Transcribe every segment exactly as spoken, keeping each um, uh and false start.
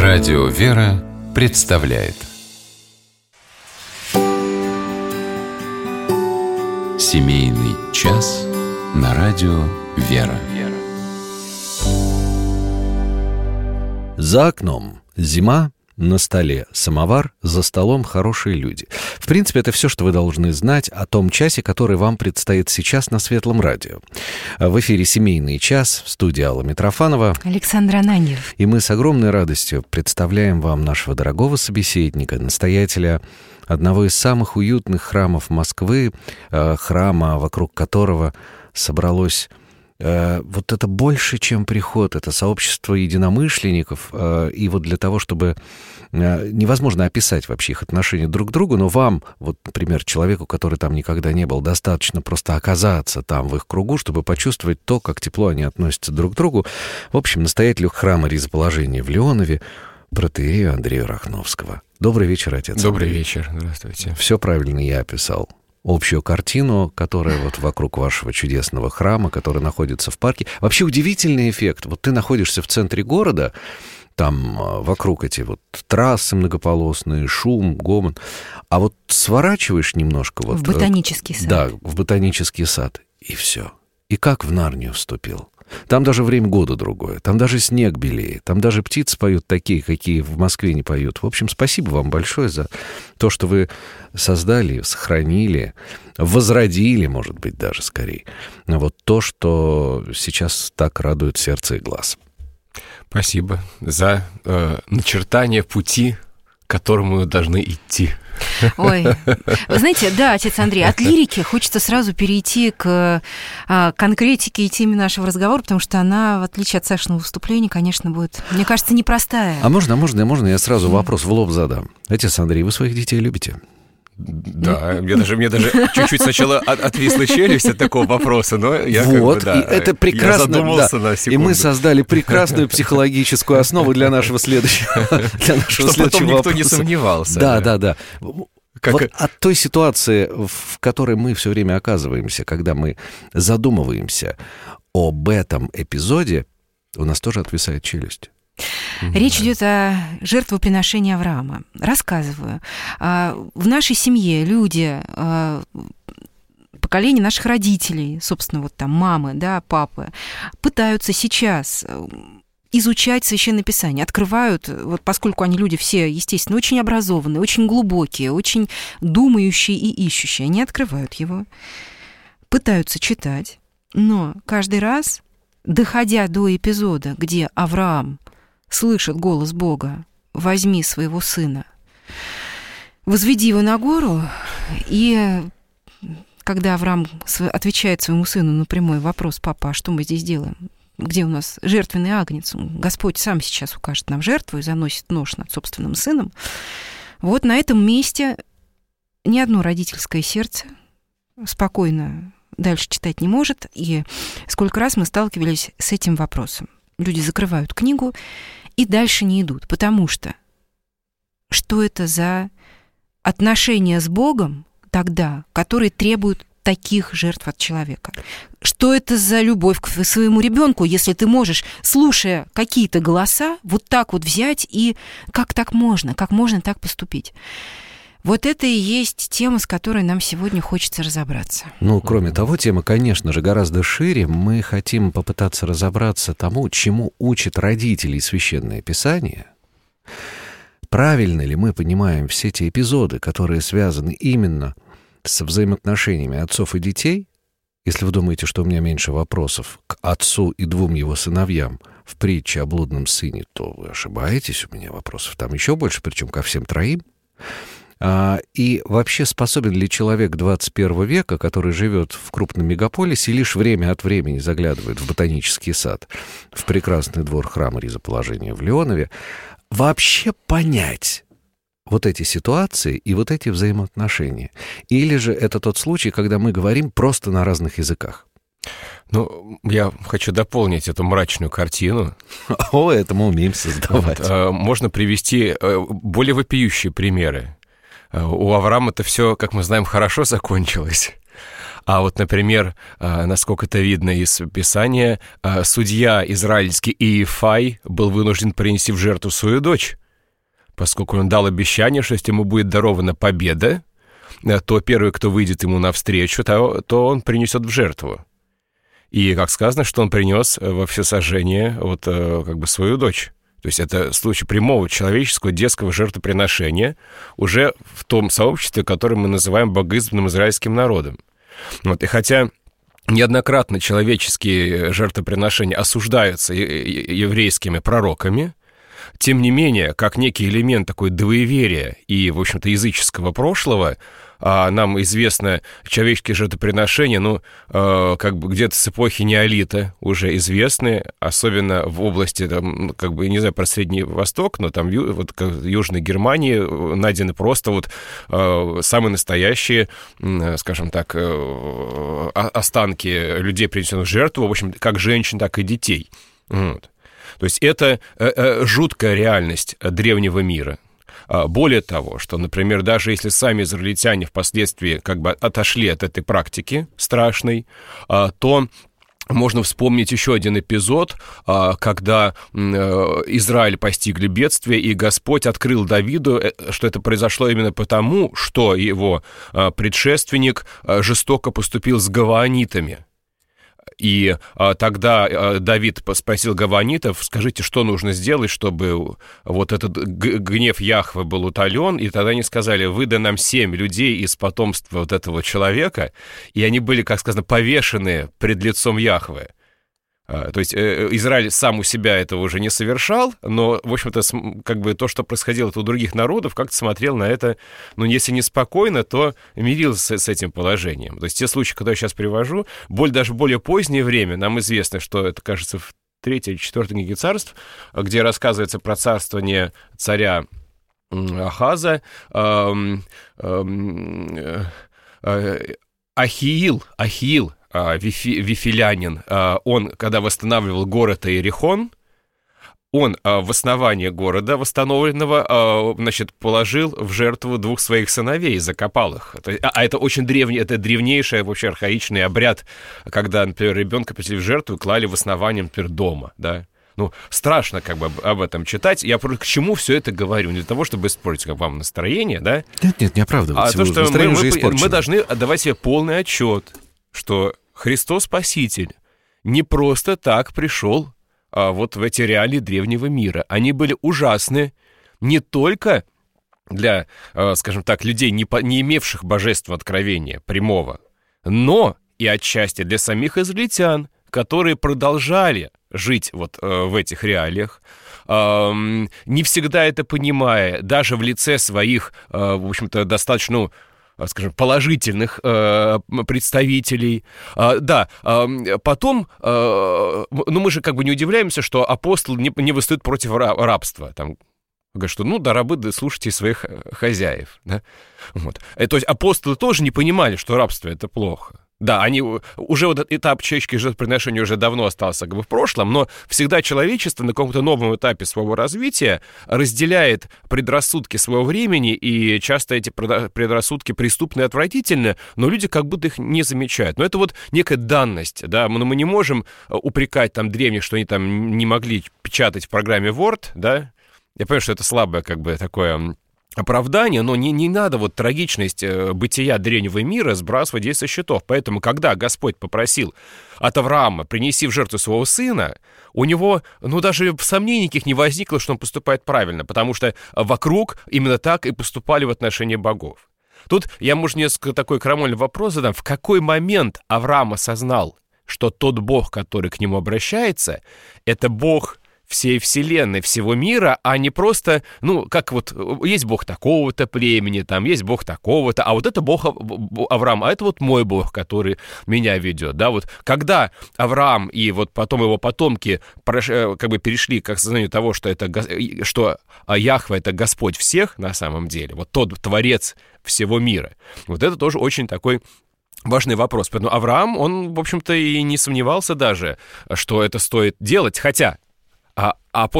Радио «Вера» представляет Семейный час на радио «Вера». За окном зима, на столе самовар, за столом хорошие люди. В принципе, это все, что вы должны знать о том часе, который вам предстоит сейчас на Светлом радио. В эфире «Семейный час», в студии Алла Митрофанова, Александр Ананьев. И мы с огромной радостью представляем вам нашего дорогого собеседника, настоятеля одного из самых уютных храмов Москвы, храма, вокруг которого собралось... Вот это больше, чем приход, это сообщество единомышленников. И вот для того, чтобы... Невозможно описать вообще их отношение друг к другу, но вам, вот, например, человеку, который там никогда не был, достаточно просто оказаться там, в их кругу, чтобы почувствовать то, как тепло они относятся друг к другу. В общем, настоятелю храма Ризоположения в Леонове, протоиерею Андрею Рахновского. Добрый вечер, отец. Добрый вечер, здравствуйте. Все правильно я описал. Общую картину, которая вот вокруг вашего чудесного храма, который находится в парке. Вообще удивительный эффект. Вот ты находишься в центре города, там вокруг эти вот трассы многополосные, шум, гомон. А вот сворачиваешь немножко... Вот, в ботанический сад. Да, в ботанический сад. И все. И как в Нарнию вступил. Там даже время года другое, там даже снег белее, там даже птицы поют такие, какие в Москве не поют. В общем, спасибо вам большое за то, что вы создали, сохранили, возродили, может быть, даже скорее, вот то, что сейчас так радует сердце и глаз. Спасибо за э, начертание пути, к которому мы должны идти. Ой, вы знаете, да, отец Андрей, от лирики хочется сразу перейти к а, конкретике и теме нашего разговора, потому что она, в отличие от Сашиного выступления, конечно, будет, мне кажется, непростая. А можно, можно, можно я сразу вопрос в лоб задам? Отец Андрей, вы своих детей любите? Да, мне даже, мне даже чуть-чуть сначала от, отвисла челюсть от такого вопроса, но я вот, как бы, да, и это прекрасно, я задумался да. на секунду. И мы создали прекрасную психологическую основу для нашего следующего, для нашего Чтобы следующего потом никто вопроса. не сомневался. Да, да, да. Как... Вот от той ситуации, в которой мы все время оказываемся, когда мы задумываемся об этом эпизоде, у нас тоже отвисает челюсть. Речь идет о жертвоприношении Авраама. Рассказываю. В нашей семье люди, поколение наших родителей, собственно, вот там мамы, да, папы, пытаются сейчас изучать Священное Писание, открывают, вот поскольку они люди все, естественно, очень образованные, очень глубокие, очень думающие и ищущие, они открывают его, пытаются читать, но каждый раз, доходя до эпизода, где Авраам слышит голос Бога: «Возьми своего сына, возведи его на гору», и когда Авраам отвечает своему сыну на прямой вопрос: «Папа, а что мы здесь делаем? Где у нас жертвенный агнец? Господь сам сейчас укажет нам жертву», и заносит нож над собственным сыном. Вот на этом месте ни одно родительское сердце спокойно дальше читать не может. И сколько раз мы сталкивались с этим вопросом. Люди закрывают книгу и дальше не идут, потому что что это за отношения с Богом тогда, которые требуют таких жертв от человека? Что это за любовь к своему ребенку, если ты можешь, слушая какие-то голоса, вот так вот взять и как так можно, как можно так поступить? Вот это и есть тема, с которой нам сегодня хочется разобраться. Ну, кроме того, тема, конечно же, гораздо шире. Мы хотим попытаться разобраться тому, чему учат родителей Священное Писание. Правильно ли мы понимаем все те эпизоды, которые связаны именно со взаимоотношениями отцов и детей? Если вы думаете, что у меня меньше вопросов к отцу и двум его сыновьям в притче о блудном сыне, то вы ошибаетесь, у меня вопросов там еще больше, причем ко всем троим. И вообще, способен ли человек двадцать первого века, который живет в крупном мегаполисе и лишь время от времени заглядывает в ботанический сад, в прекрасный двор храма Ризоположения в Леонове, вообще понять вот эти ситуации и вот эти взаимоотношения? Или же это тот случай, когда мы говорим просто на разных языках? Ну, я хочу дополнить эту мрачную картину. О, это мы умеем создавать. Вот, можно привести более вопиющие примеры. У Авраама-то все, как мы знаем, хорошо закончилось. А вот, например, насколько это видно из Писания, судья израильский Иефай был вынужден принести в жертву свою дочь, поскольку он дал обещание, что если ему будет дарована победа, то первый, кто выйдет ему навстречу, то, то он принесет в жертву. И, как сказано, что он принес во всесожжение вот, как бы свою дочь. То есть это случай прямого человеческого детского жертвоприношения уже в том сообществе, которое мы называем богоизбранным израильским народом. Вот. И хотя неоднократно человеческие жертвоприношения осуждаются еврейскими пророками, тем не менее, как некий элемент такой двоеверия и, в общем-то, языческого прошлого, а нам известно человеческие жертвоприношения, ну, э, как бы где-то с эпохи неолита уже известны, особенно в области, там, как бы, не знаю, про Средний Восток, но там ю, вот, как, Южной Германии найдены просто вот э, самые настоящие, э, скажем так, э, останки людей, принесенных в жертву, в общем, как женщин, так и детей. Вот. То есть это э, э, жуткая реальность древнего мира. Более того, что, например, даже если сами израильтяне впоследствии как бы отошли от этой практики страшной, то можно вспомнить еще один эпизод, когда Израиль постигли бедствие, и Господь открыл Давиду, что это произошло именно потому, что его предшественник жестоко поступил с гаваонитами. И а, тогда а, Давид спросил гаваонитов, скажите, что нужно сделать, чтобы вот этот г- гнев Яхве был утолен, и тогда они сказали, выдай нам семь людей из потомства вот этого человека, и они были, как сказано, повешены пред лицом Яхве. А, то есть э, Израиль сам у себя этого уже не совершал, но, в общем-то, см- как бы то, что происходило у других народов, как-то смотрел на это, ну, если не спокойно, то мирился с, с этим положением. То есть те случаи, которые я сейчас привожу, более, даже в более позднее время, нам известно, что это, кажется, в третьей или четвертой книге царств, где рассказывается про царствование царя Ахаза, эм, эм, э, Ахиил, Ахиил, Вифи, вифилянин, он, когда восстанавливал город Иерихон, он в основание города восстановленного, значит, положил в жертву двух своих сыновей и закопал их. А это очень древний, это древнейший, вообще архаичный обряд, когда, например, ребенка принесли в жертву и клали в основание, например, дома, да. Ну, страшно как бы об этом читать. Я к чему все это говорю? Не для того, чтобы испортить как вам настроение, да? Нет, нет, не оправдывайте. А то, что мы, мы, мы должны отдавать себе полный отчет, что Христос Спаситель не просто так пришел а, вот в эти реалии древнего мира. Они были ужасны не только для, а, скажем так, людей, не, по, не имевших божественного откровения прямого, но и отчасти для самих израильтян, которые продолжали жить вот а, в этих реалиях, а, не всегда это понимая, даже в лице своих, а, в общем-то, достаточно, скажем, положительных э, представителей. А, да, а, потом, а, ну, мы же как бы не удивляемся, что апостол не, не выступит против рабства. Там говорят, что, ну, да, рабы, да, слушайте своих хозяев. Да? Вот. То есть апостолы тоже не понимали, что рабство — это плохо. Да, они уже вот этот этап человеческих жертвоприношений уже давно остался как бы в прошлом, но всегда человечество на каком-то новом этапе своего развития разделяет предрассудки своего времени, и часто эти предрассудки преступны и отвратительны, но люди как будто их не замечают. Но это вот некая данность, да, но мы не можем упрекать там древних, что они там не могли печатать в программе Word, да. Я понимаю, что это слабое как бы такое оправдание, но не, не надо вот трагичность э, бытия древнего мира сбрасывать здесь со счетов. Поэтому, когда Господь попросил от Авраама принеси в жертву своего сына, у него, ну, даже сомнений никаких не возникло, что он поступает правильно, потому что вокруг именно так и поступали в отношении богов. Тут я, может, несколько такой крамольный вопрос задам. В какой момент Авраам осознал, что тот Бог, который к нему обращается, это Бог всей вселенной, всего мира, а не просто, ну, как вот, есть Бог такого-то племени, там, есть Бог такого-то, а вот это Бог Авраам, а это вот мой Бог, который меня ведет, да, вот, когда Авраам и вот потом его потомки как бы перешли к осознанию того, что это, что Яхве — это Господь всех на самом деле, вот тот Творец всего мира, вот это тоже очень такой важный вопрос. Поэтому Авраам, он, в общем-то, и не сомневался даже, что это стоит делать, хотя А апостол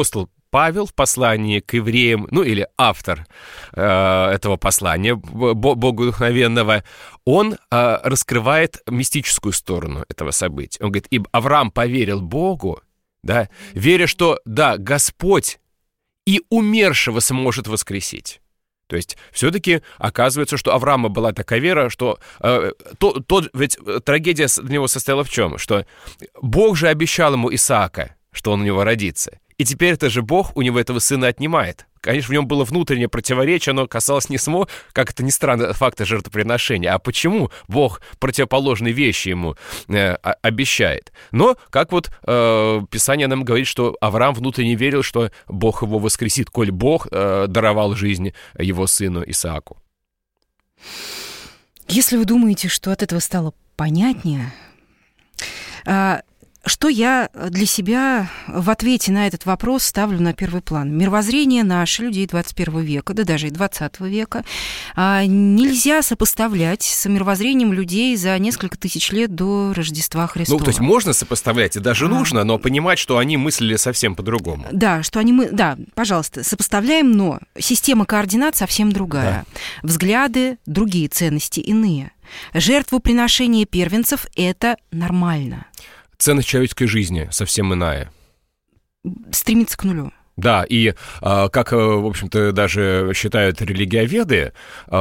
Павел в послании к евреям, ну или автор э, этого послания богодухновенного, он э, раскрывает мистическую сторону этого события. Он говорит, ибо Авраам поверил Богу, да, веря, что, да, Господь и умершего сможет воскресить. То есть все-таки оказывается, что Авраама была такая вера, что э, то, то, ведь трагедия для него состояла в чем? Что Бог же обещал ему Исаака, что он у него родится. И теперь это же Бог у него этого сына отнимает. Конечно, в нем было внутреннее противоречие, оно касалось не самого, как это ни странно, факта жертвоприношения, а почему Бог противоположные вещи ему э, обещает. Но, как вот э, Писание нам говорит, что Авраам внутренне верил, что Бог его воскресит, коль Бог э, даровал жизнь его сыну Исааку. Если вы думаете, что от этого стало понятнее... А... Что я для себя в ответе на этот вопрос ставлю на первый план? Мировоззрение наше, людей двадцать первого века, да даже и двадцатого века, нельзя сопоставлять с мировоззрением людей за несколько тысяч лет до Рождества Христова. Ну, то есть можно сопоставлять, и даже а. нужно, но понимать, что они мыслили совсем по-другому. Да, что они... Мы... Да, пожалуйста, сопоставляем, но система координат совсем другая. Да. Взгляды, другие ценности, иные. Жертвоприношение первенцев – это нормально. Ценность человеческой жизни совсем иная. Стремится к нулю. Да, и как, в общем-то, даже считают религиоведы,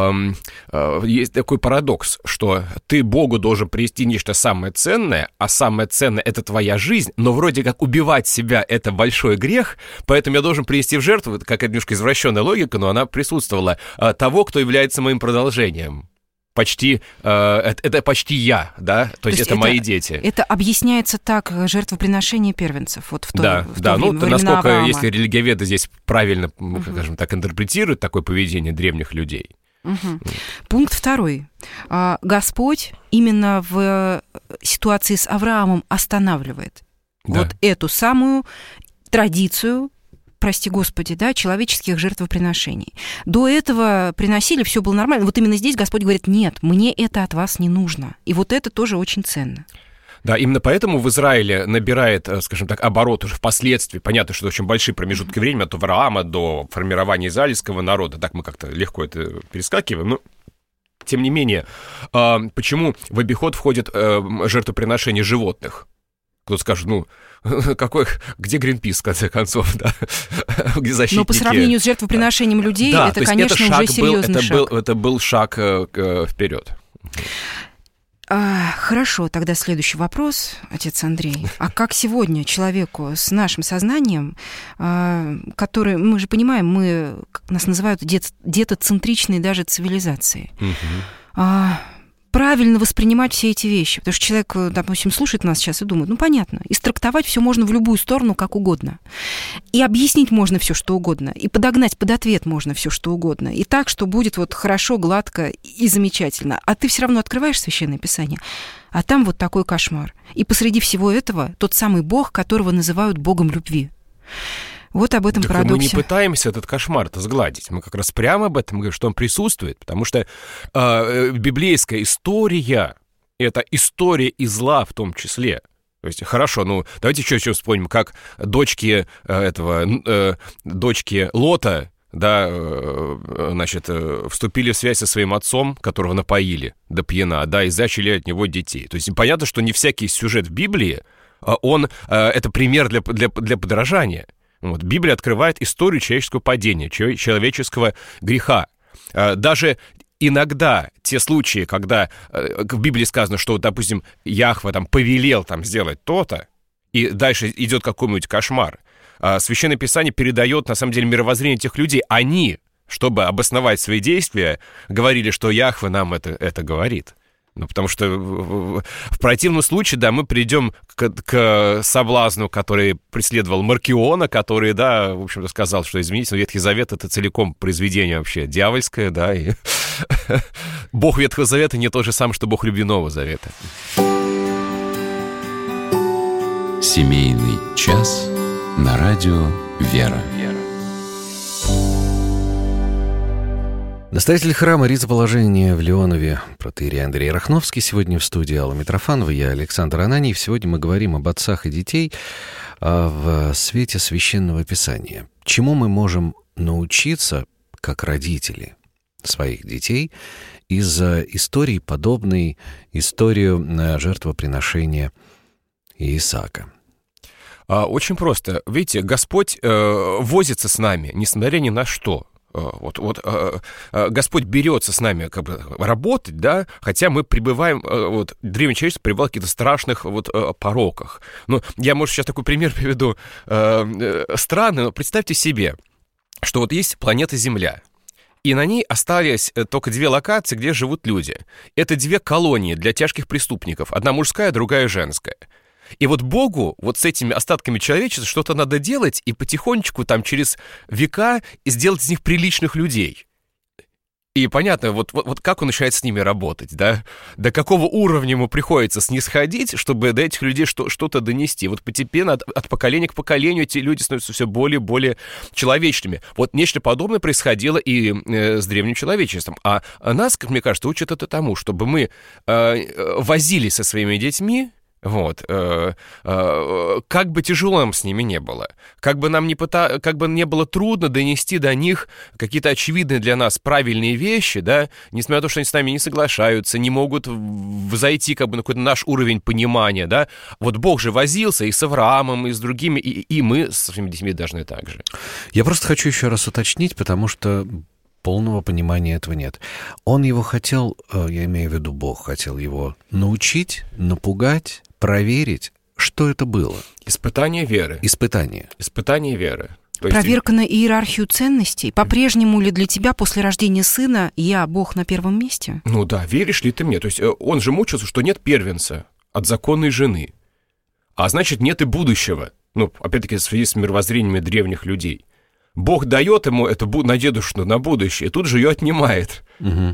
есть такой парадокс, что ты Богу должен принести нечто самое ценное, а самое ценное — это твоя жизнь, но вроде как убивать себя — это большой грех, поэтому я должен принести в жертву, как немножко извращенная логика, но она присутствовала, того, кто является моим продолжением. Почти, э, это почти я, да, то, то есть, есть это, это мои дети. Это объясняется так жертвоприношение первенцев, вот в то, да, в да, то ну, время, насколько, Авраама. Если религиоведы здесь правильно, угу. скажем так, интерпретируют такое поведение древних людей. Угу. Пункт второй. Господь именно в ситуации с Авраамом останавливает да. вот эту самую традицию, прости Господи, да, человеческих жертвоприношений. До этого приносили, все было нормально. Вот именно здесь Господь говорит, нет, мне это от вас не нужно. И вот это тоже очень ценно. Да, именно поэтому в Израиле набирает, скажем так, оборот уже впоследствии. Понятно, что очень большие промежутки времени от Авраама до формирования израильского народа. Так мы как-то легко это перескакиваем, но... Тем не менее, почему в обиход входит жертвоприношение животных? Кто-то скажет, ну, какой, где Гринпис, в конце концов, да? Где защитники? Но по сравнению с жертвоприношением людей, да, это, конечно, это уже серьезный был, это шаг. Был, это был шаг э, вперед. А, хорошо, тогда следующий вопрос, отец Андрей. А как сегодня человеку с нашим сознанием, а, который, мы же понимаем, мы, нас называют дет, детоцентричной даже цивилизацией, угу. а, правильно воспринимать все эти вещи? Потому что человек, допустим, слушает нас сейчас и думает, ну, понятно, истрактовать все можно в любую сторону, как угодно. И объяснить можно все, что угодно. И подогнать под ответ можно все, что угодно. И так, что будет вот хорошо, гладко и замечательно. А ты все равно открываешь Священное Писание, а там вот такой кошмар. И посреди всего этого тот самый Бог, которого называют Богом любви. Вот об этом так парадоксе. Мы не пытаемся этот кошмар-то сгладить. Мы как раз прямо об этом говорим, что он присутствует. Потому что э, библейская история — это история и зла в том числе. То есть, хорошо, ну, давайте еще, еще вспомним, как дочки э, этого, э, дочки Лота, да, э, значит, э, вступили в связь со своим отцом, которого напоили до пьяна, да, и зачали от него детей. То есть, понятно, что не всякий сюжет в Библии, он, э, это пример для, для, для подражания. Вот, Библия открывает историю человеческого падения, человеческого греха. Даже иногда те случаи, когда в Библии сказано, что, допустим, Яхве там повелел там сделать то-то, и дальше идет какой-нибудь кошмар, Священное Писание передает, на самом деле, мировоззрение этих людей. Они, чтобы обосновать свои действия, говорили, что Яхве нам это, это говорит. Ну, потому что в, в противном случае, да, мы придем к, к соблазну, который преследовал Маркиона, который, да, в общем-то, сказал, что, извините, но Ветхий Завет — это целиком произведение вообще дьявольское, да, и Бог Ветхого Завета не то же самое, что Бог любви Нового Завета. Семейный час на радио «Вера». Настоятель храма Ризоположения в Леонове, протоиерей Андрей Рахновский, сегодня в студии Алла Митрофанова, я Александр Ананьев. Сегодня мы говорим об отцах и детей, в свете Священного Писания. Чему мы можем научиться, как родители своих детей, из истории, подобной истории жертвоприношения Исаака? Очень просто. Видите, Господь э, возится с нами, несмотря ни на что. Вот, вот э, э, Господь берется с нами как бы работать, да, хотя мы пребываем, э, вот, древнее человечество пребывало в каких-то страшных вот э, пороках. Ну, я, может, сейчас такой пример приведу э, э, странный, но представьте себе, что вот есть планета Земля, и на ней остались только две локации, где живут люди. Это две колонии для тяжких преступников, одна мужская, другая женская. И вот Богу вот с этими остатками человечества что-то надо делать и потихонечку там через века сделать из них приличных людей. И понятно, вот, вот, вот как он начинает с ними работать, да? До какого уровня ему приходится снисходить, чтобы до этих людей что, что-то донести. Вот постепенно от, от поколения к поколению эти люди становятся все более и более человечными. Вот нечто подобное происходило и э, с древним человечеством. А нас, как мне кажется, учат это тому, чтобы мы э, возились со своими детьми. Вот, э, э, как бы тяжело нам с ними не было, как бы нам не пыта... как бы не было трудно донести до них какие-то очевидные для нас правильные вещи, да, несмотря на то, что они с нами не соглашаются, не могут взойти как бы на какой-то наш уровень понимания, да, вот Бог же возился и с Авраамом, и с другими, и, и мы с своими детьми должны так же. Я просто хочу еще раз уточнить, потому что полного понимания этого нет. Он его хотел, я имею в виду Бог, хотел его научить, напугать, проверить, что это было. Испытание веры. Испытание. Испытание веры. То Проверка есть... на иерархию ценностей. По-прежнему ли для тебя после рождения сына я, Бог, на первом месте? Ну да, веришь ли ты мне? То есть он же мучился, что нет первенца от законной жены. А значит, нет и будущего. Ну, опять-таки, в связи с мировоззрениями древних людей. Бог дает ему эту надежду на будущее, и тут же ее отнимает. Угу.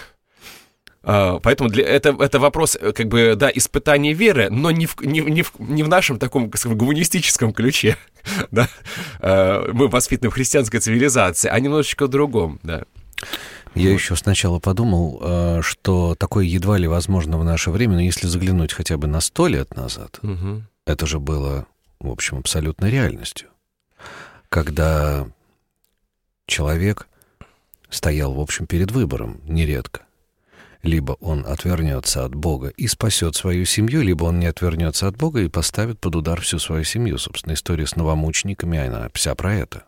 А, поэтому для, это, это вопрос, как бы, да, испытания веры, но не в, не, не в, не в нашем таком, скажем, гуманистическом ключе. Да? А, мы воспитаны в христианской цивилизации, а немножечко в другом, да. Я вот. еще сначала подумал, что такое едва ли возможно в наше время, но если заглянуть хотя бы на сто лет назад, угу. это же было, в общем, абсолютной реальностью. Когда человек стоял, в общем, перед выбором нередко. Либо он отвернется от Бога и спасет свою семью, либо он не отвернется от Бога и поставит под удар всю свою семью. Собственно, история с новомучениками, она вся про это.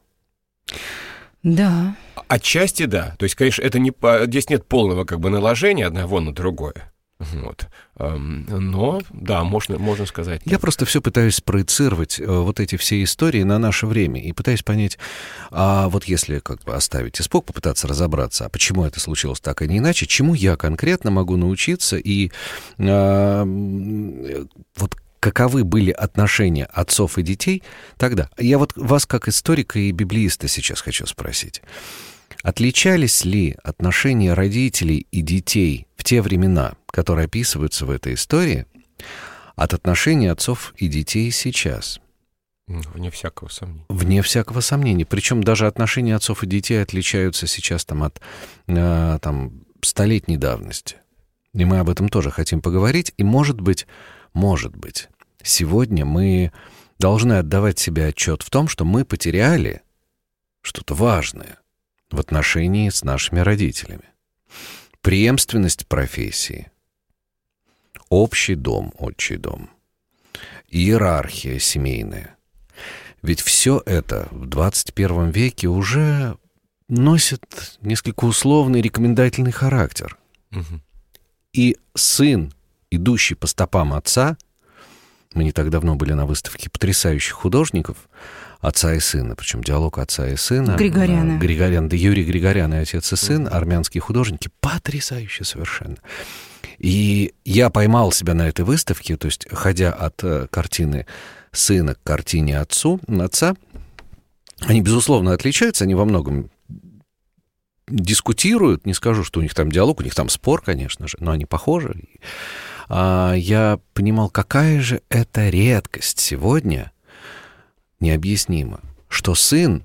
Да. Отчасти да. То есть, конечно, это не, здесь нет полного как бы наложения одного на другое. Вот. Но, да, можно, можно сказать. Я просто все пытаюсь проецировать вот эти все истории на наше время и пытаюсь понять, а вот если как бы оставить испуг, попытаться разобраться, а почему это случилось так, а не иначе, чему я конкретно могу научиться и а, вот каковы были отношения отцов и детей тогда. Я вот вас как историка и библеиста сейчас хочу спросить. Отличались ли отношения родителей и детей в те времена, которые описываются в этой истории, от отношений отцов и детей сейчас? Вне всякого сомнения. Вне всякого сомнения. Причем даже отношения отцов и детей отличаются сейчас там, от э, там, столетней давности. И мы об этом тоже хотим поговорить. И, может быть, может быть, сегодня мы должны отдавать себе отчет в том, что мы потеряли что-то важное в отношении с нашими родителями. Преемственность профессии, общий дом, отчий дом, иерархия семейная. Ведь все это в двадцать первом веке уже носит несколько условный рекомендательный характер. Угу. И сын, идущий по стопам отца, мы не так давно были на выставке потрясающих художников, отца и сына, причем диалог отца и сына. Григоряна. Григорян, да, Юрий Григорян и отец и сын, армянские художники, потрясающе совершенно. И я поймал себя на этой выставке, то есть, ходя от э, картины сына к картине отцу, отца, они, безусловно, отличаются, они во многом дискутируют, не скажу, что у них там диалог, у них там спор, конечно же, но они похожи. А я понимал, какая же это редкость сегодня, необъяснимо, что сын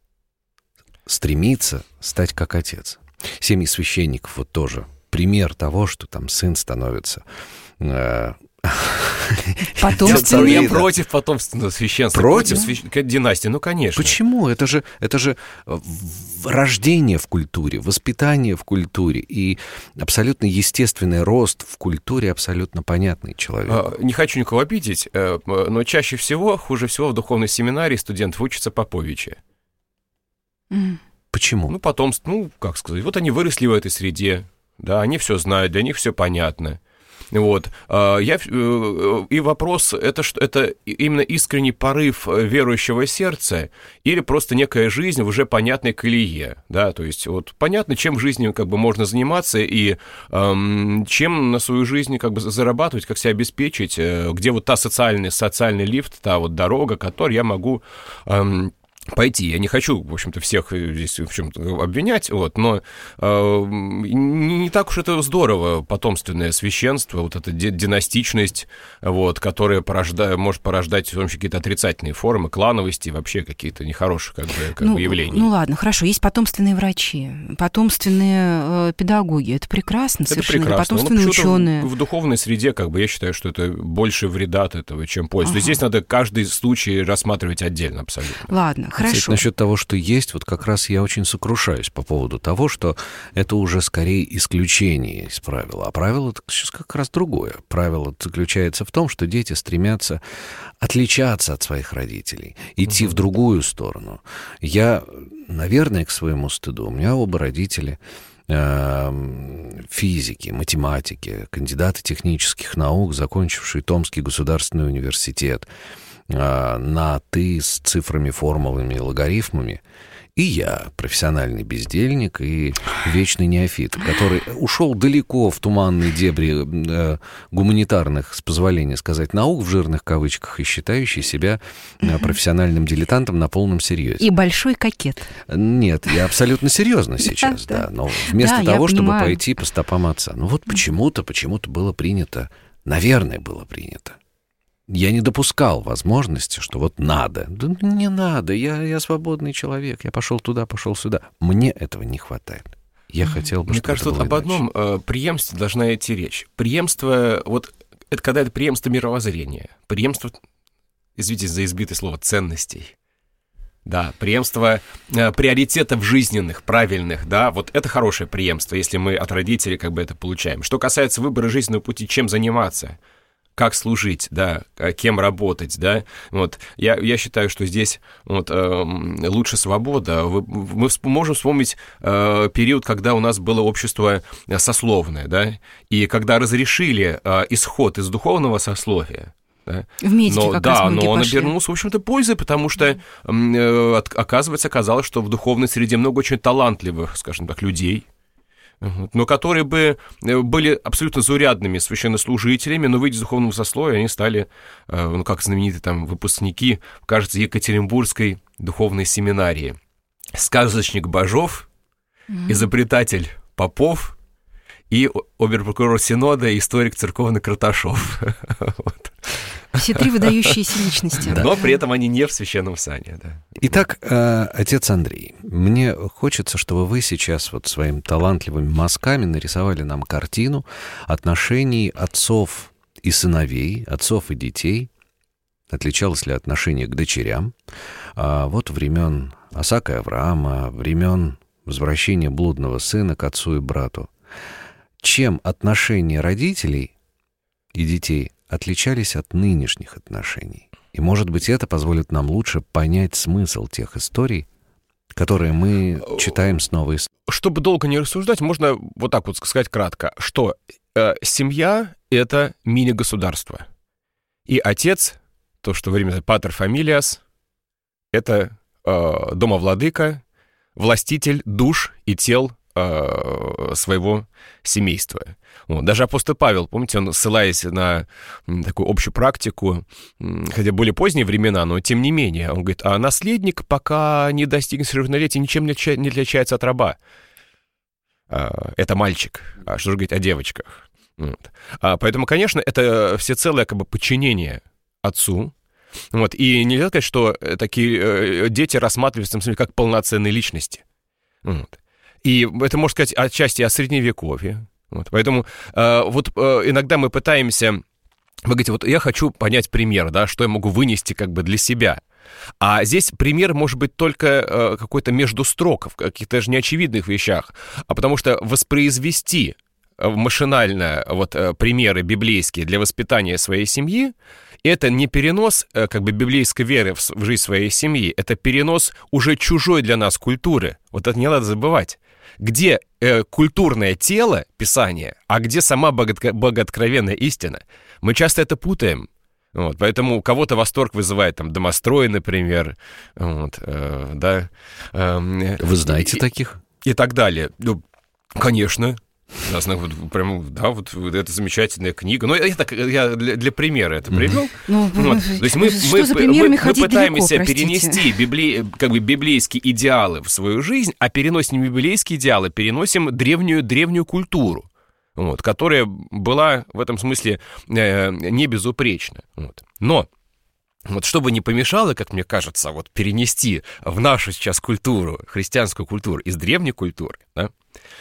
стремится стать как отец. Семьи священников вот тоже пример того, что там сын становится э, Потомственные... Я против потомственного священства. Против? Свящ... династии, ну, конечно. Почему? Это же, это же рождение в культуре, воспитание в культуре и абсолютно естественный рост в культуре, абсолютно понятный человеку. Не хочу никого обидеть, но чаще всего, хуже всего в духовной семинарии студентов учатся поповичи. Mm. Почему? Ну, потомство, ну, как сказать, вот они выросли в этой среде, да, они все знают, для них все понятно. Вот. Я, и вопрос, это, что, это именно искренний порыв верующего сердца или просто некая жизнь в уже понятной колее, да, то есть вот понятно, чем в жизни как бы можно заниматься и эм, чем на свою жизнь как бы зарабатывать, как себя обеспечить, где вот та социальный, социальный лифт, та вот дорога, которой я могу... Эм, пойти. Я не хочу, в общем-то, всех здесь в чем-то обвинять, вот, но э, не, не так уж это здорово, потомственное священство, вот эта династичность, вот, которая порожда, может порождать в том числе какие-то отрицательные формы, клановости, вообще какие-то нехорошие как бы, как ну, бы явления. Ну ладно, хорошо, есть потомственные врачи, потомственные э, педагоги, это прекрасно, это совершенно, прекрасно. потомственные ученые. В, в духовной среде, как бы, я считаю, что это больше вреда от этого, чем польза. Ага. Здесь надо каждый случай рассматривать отдельно абсолютно. Ладно. Хорошо. Кстати, насчет того, что есть, вот как раз я очень сокрушаюсь по поводу того, что это уже скорее исключение из правила. А правило сейчас как раз другое. Правило заключается в том, что дети стремятся отличаться от своих родителей, идти угу. в другую сторону. Я, наверное, к своему стыду, у меня оба родителя физики, математики, кандидаты технических наук, закончившие Томский государственный университет, на «ты» с цифрами, формулами и логарифмами. И я, профессиональный бездельник и вечный неофит, который ушел далеко в туманные дебри э, гуманитарных, с позволения сказать, наук в жирных кавычках, и считающий себя э, профессиональным дилетантом на полном серьезе. И большой кокет. Нет, я абсолютно серьезно сейчас, да. Но вместо того, чтобы пойти по стопам отца. Ну вот почему-то, почему-то было принято, наверное, было принято. Я не допускал возможности, что вот надо. Да не надо, я, я свободный человек, я пошел туда, пошел сюда. Мне этого не хватает. Я хотел бы, Мне чтобы кажется, это вот было об одном э, преемстве должна идти речь. Преемство, вот это когда это преемство мировоззрения, преемство, извините за избитое слово, ценностей. Да, преемство э, приоритетов жизненных, правильных, да, вот это хорошее преемство, если мы от родителей как бы это получаем. Что касается выбора жизненного пути, чем заниматься, как служить, да, кем работать, да, вот, я, я считаю, что здесь вот, э, лучше свобода. Вы, мы можем вспомнить э, период, когда у нас было общество сословное, да, и когда разрешили э, исход из духовного сословия, да, в медике но, как да, раз но он пошли. обернулся, в общем-то, пользой, потому что, э, оказывается, оказалось, что в духовной среде много очень талантливых, скажем так, людей, но которые бы были абсолютно заурядными священнослужителями, но, выйдя из духовного сословия, они стали, ну, как знаменитые там выпускники, кажется, Екатеринбургской духовной семинарии. Сказочник Бажов, mm-hmm. изобретатель Попов и обер-прокурор Синода, историк церковный Краташов. Вот. Все три выдающиеся личности. Да. Но при этом они не в священном сане. Да. Итак, э, отец Андрей, мне хочется, чтобы вы сейчас вот своими талантливыми мазками нарисовали нам картину отношений отцов и сыновей, отцов и детей. Отличалось ли отношение к дочерям? А вот времен Исаака и Авраама, времен возвращения блудного сына к отцу и брату. Чем отношения родителей и детей отличались от нынешних отношений? И, может быть, это позволит нам лучше понять смысл тех историй, которые мы читаем снова и снова. Чтобы долго не рассуждать, можно вот так вот сказать кратко, что э, семья — это мини-государство. И отец, то, что в Риме патер фамилиас, это э, домовладыка, властитель душ и тел э, своего семейства. Вот. Даже апостол Павел, помните, он, ссылаясь на такую общую практику, хотя более поздние времена, но тем не менее, он говорит, а наследник, пока не достигнет совершеннолетия, ничем не отличается от раба. Это мальчик. А что же говорить о девочках? Вот. А поэтому, конечно, это всецелое как бы подчинение отцу. Вот. И нельзя сказать, что такие дети рассматриваются в смысле, как полноценные личности. Вот. И это, можно сказать, отчасти о Средневековье. Вот. Поэтому э, вот э, иногда мы пытаемся вы говорите, вот я хочу понять пример, да, что я могу вынести как бы для себя. А здесь пример может быть только э, какой-то между строк, в каких-то же неочевидных вещах. А потому что воспроизвести машинально вот примеры библейские для воспитания своей семьи, это не перенос как бы библейской веры в жизнь своей семьи, это перенос уже чужой для нас культуры. Вот это не надо забывать. Где э, культурное тело Писания, а где сама богооткровенная истина. Мы часто это путаем. Вот, поэтому у кого-то восторг вызывает там домострой, например. Вот, э, да, э, Вы знаете и, таких? И так далее. Ну, конечно. Вот, прям, да, вот, вот это замечательная книга. Ну, я, так, я для, для примера это привел. Ну, вот. То есть мы, мы, мы, мы пытаемся далеко, перенести библи, как бы библейские идеалы в свою жизнь, а переносим библейские идеалы, переносим древнюю, древнюю культуру, вот, которая была в этом смысле э, не безупречна. Вот. Но вот чтобы не помешало, как мне кажется, вот перенести в нашу сейчас культуру, христианскую культуру из древней культуры, да,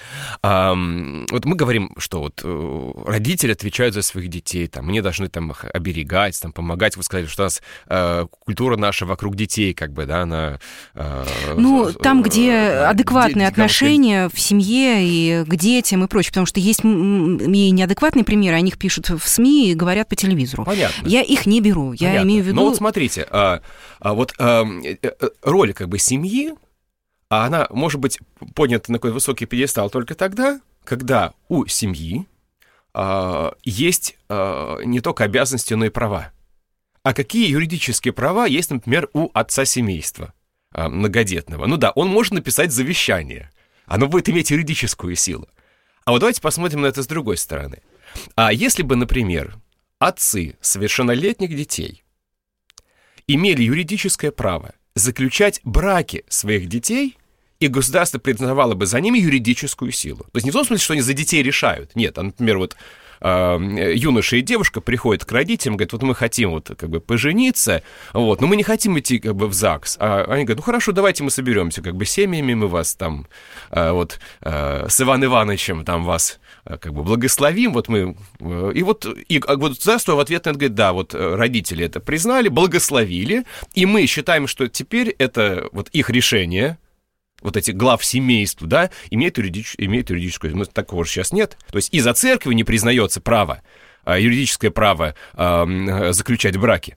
А, вот мы говорим, что вот родители отвечают за своих детей, там, они должны там их оберегать, там, помогать. Вы сказали, что у нас э, культура наша вокруг детей, как бы, да, она... Э, ну, там, где э, адекватные де- отношения в семье и к детям и прочее, потому что есть и неадекватные примеры, о них пишут в СМИ и говорят по телевизору. Понятно. Я их не беру, я Понятно. имею в виду... Ну, вот смотрите, а, а вот а, роль, как бы, семьи, а она может быть поднята на какой-то высокий пьедестал только тогда, когда у семьи э, есть э, не только обязанности, но и права. А какие юридические права есть, например, у отца семейства э, многодетного? Ну да, он может написать завещание. Оно будет иметь юридическую силу. А вот давайте посмотрим на это с другой стороны. А если бы, например, отцы совершеннолетних детей имели юридическое право заключать браки своих детей, и государство признавало бы за ними юридическую силу. То есть не в том смысле, что они за детей решают. Нет, а, например, вот э, юноша и девушка приходят к родителям, говорят, вот мы хотим вот как бы пожениться, вот, но мы не хотим идти как бы в ЗАГС. А они говорят, ну хорошо, давайте мы соберемся как бы семьями, мы вас там э, вот э, с Иваном Ивановичем там вас э, как бы благословим, вот мы... Э, и вот, и, а вот государство в ответ на это говорит, да, вот родители это признали, благословили, и мы считаем, что теперь это вот их решение, вот эти глав семейств, да, имеют, юридич, имеют юридическую... Ну, такого же сейчас нет. То есть и за церковью не признается право, юридическое право э, заключать браки.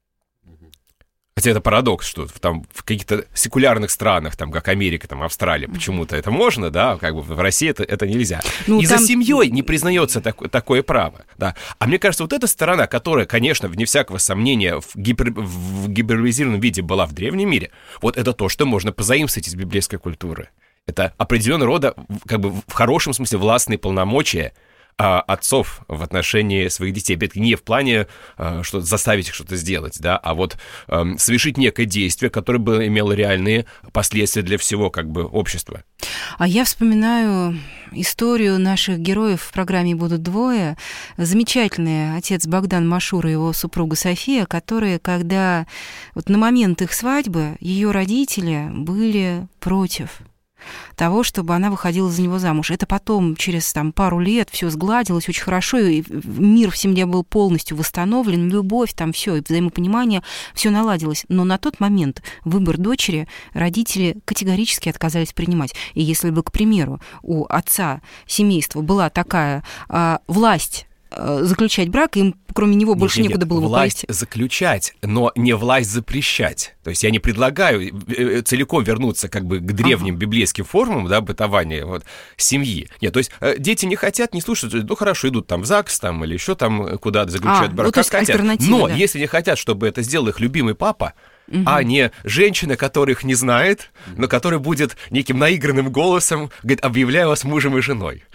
Хотя это парадокс, что там в каких-то секулярных странах, там, как Америка, там, Австралия, почему-то это можно, да, как бы в России это, это нельзя. Ну, и там... за семьей не признается так, такое право, да. А мне кажется, вот эта сторона, которая, конечно, вне всякого сомнения, в, гипер... в гиперболизированном виде была в древнем мире, вот это то, что можно позаимствовать из библейской культуры. Это определенного рода, как бы в хорошем смысле, властные полномочия отцов в отношении своих детей. Опять-таки не в плане э, что заставить их что-то сделать, да, а вот э, совершить некое действие, которое бы имело реальные последствия для всего как бы общества. А я вспоминаю историю наших героев в программе «Будут двое». Замечательный отец Богдан Машура и его супруга София, которые, когда вот на момент их свадьбы, ее родители были против того, чтобы она выходила за него замуж. Это потом, через там, пару лет, все сгладилось очень хорошо, и мир в семье был полностью восстановлен, любовь, там все, и взаимопонимание, все наладилось. Но на тот момент выбор дочери родители категорически отказались принимать. И если бы, к примеру, у отца семейства была такая а, власть заключать брак, им кроме него больше нет, некуда нет, было бы власть повести. Заключать, но не власть запрещать. То есть я не предлагаю целиком вернуться как бы к древним ага. библейским формам, да, бытования вот, семьи. Нет, то есть дети не хотят, не слушают, ну хорошо, идут там в ЗАГС там, или еще там куда-то заключать а, брак, ну, как хотят. Но да. если не хотят, чтобы это сделал их любимый папа, угу. а не женщина, которая их не знает, но которая будет неким наигранным голосом, говорит, объявляю вас мужем и женой.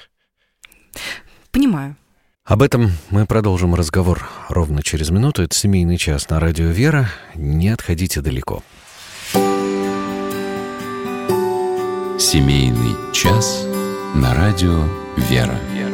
Понимаю. Об этом мы продолжим разговор ровно через минуту. Это «Семейный час» на радио «Вера». Не отходите далеко. «Семейный час» на радио «Вера».